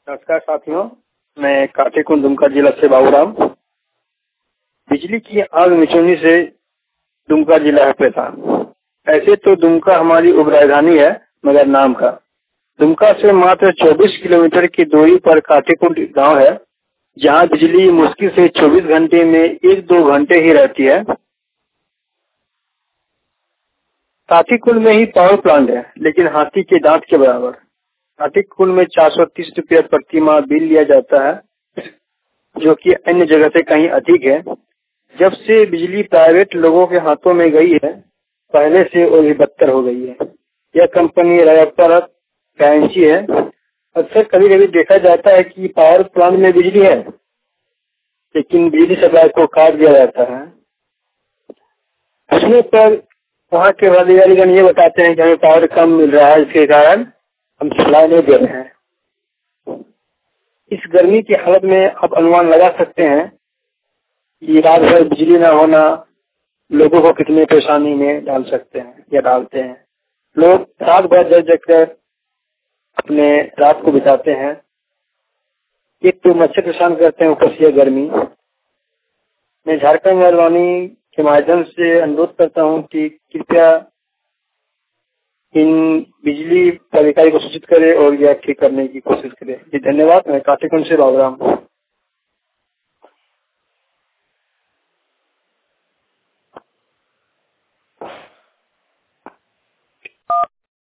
नमस्कार साथियों, मैं काटेकुंड दुमका जिला से बाबूराम। बिजली की आग मिचौनी से दुमका जिला है परेशान। ऐसे तो दुमका हमारी उप राजधानी है, मगर नाम का दुमका से मात्र 24 किलोमीटर की दूरी पर काटेकुंड गांव है, जहां बिजली मुश्किल से 24 घंटे में 1-2 घंटे ही रहती है। काटेकुंड में ही पावर प्लांट है, लेकिन हाथी के दांत के बराबर। काटेकुंड में 430 रुपया प्रति माह बिल लिया जाता है, जो कि अन्य जगह से कहीं अधिक है। जब से बिजली प्राइवेट लोगों के हाथों में गई है, पहले से और भी बदतर हो गई है। यह कंपनी रायपुर गारंटी है। अक्सर कभी कभी देखा जाता है कि पावर प्लांट में बिजली है, लेकिन बिजली सप्लाई को काट दिया जाता है। उसमें पर वहाँ के अधिकारीगण ये बताते हैं कि हमें पावर कम मिल रहा है, इसके कारण हम सप्लाई नहीं दे रहे हैं। इस गर्मी की हालत में आप अनुमान लगा सकते हैं कि रात भर बिजली न होना लोगों को कितनी परेशानी में डाल सकते हैं या डालते हैं। लोग रात भर जग जग कर अपने रात को बिताते हैं। एक तो मच्छर परेशान करते हैं, ऊपर से गर्मी। मैं झारखंड मेहरबानी के माध्यम से अनुरोध करता हूं कि कृपया इन बिजली अधिकारी को सूचित करें और यह ठीक करने की कोशिश करें। जी धन्यवाद। मैं काटेकुंड से बाबूराम।